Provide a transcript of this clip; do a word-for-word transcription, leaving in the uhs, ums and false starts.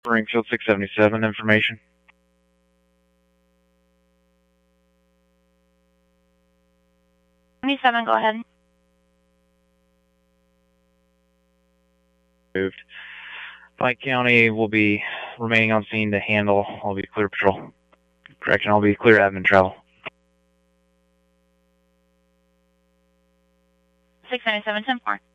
Springfield six seventy-seven, information. seventy-seven, go ahead. Moved. Pike County will be remaining on scene to handle. I'll be clear patrol. Correction, I'll be clear admin travel. six ninety-seven, ten four.